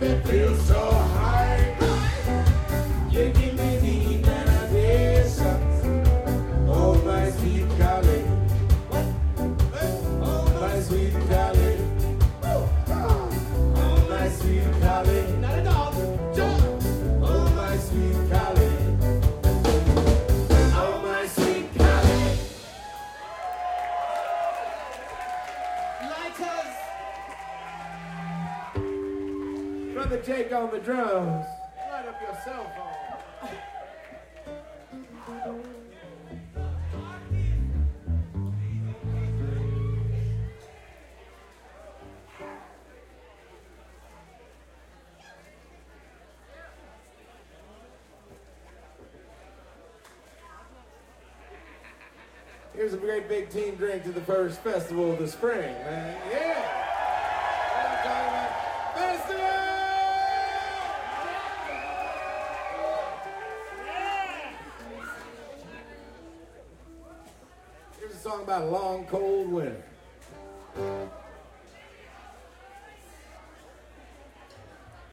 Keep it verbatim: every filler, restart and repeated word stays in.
that feels so high. You give me the invitation. Oh, my sweet Cali. Oh, my sweet Cali. Oh, my sweet Cali. Not at all. Oh, my sweet Cali. Oh, my sweet Cali. Lighters. Brother Jake on the drums. Light up your cell phone. Here's a great big team drink to the first festival of the spring, man. Yeah! What I'm talking about. Festival! Here's a song about a long, cold winter.